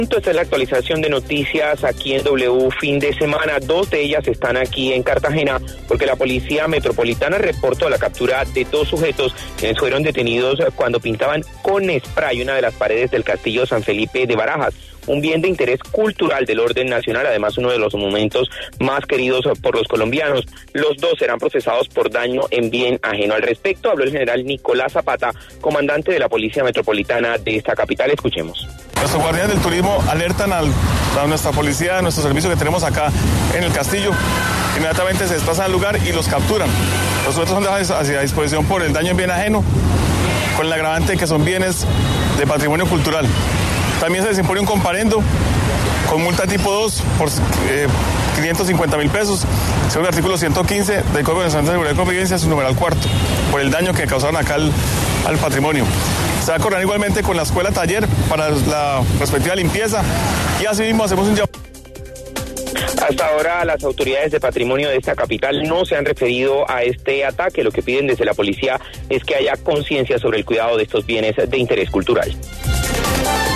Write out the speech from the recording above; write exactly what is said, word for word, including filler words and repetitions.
Esta es la actualización de noticias aquí en W fin de semana. Dos de ellas están aquí en Cartagena porque la Policía Metropolitana reportó la captura de dos sujetos quienes fueron detenidos cuando pintaban con spray una de las paredes del Castillo San Felipe de Barajas, un bien de interés cultural del orden nacional, además uno de los monumentos más queridos por los colombianos. Los dos serán procesados por daño en bien ajeno. Al respecto habló el general Nicolás Zapata, comandante de la Policía Metropolitana de esta capital. Escuchemos. Nuestros guardianes del turismo alertan al, a nuestra policía, a nuestro servicio que tenemos acá en el castillo. Inmediatamente se desplazan al lugar y los capturan. Los otros son dejados hacia disposición por el daño en bien ajeno, con el agravante que son bienes de patrimonio cultural. También se les impone un comparendo con multa tipo dos por eh, quinientos cincuenta mil pesos, según el artículo ciento quince del Código Nacional de Seguridad y Convivencia, su numeral cuarto, por el daño que causaron acá al, al patrimonio. Se va a coordinar igualmente con la escuela taller para la respectiva limpieza y asimismo hacemos un llamado. Hasta ahora las autoridades de patrimonio de esta capital no se han referido a este ataque. Lo que piden desde la policía es que haya conciencia sobre el cuidado de estos bienes de interés cultural.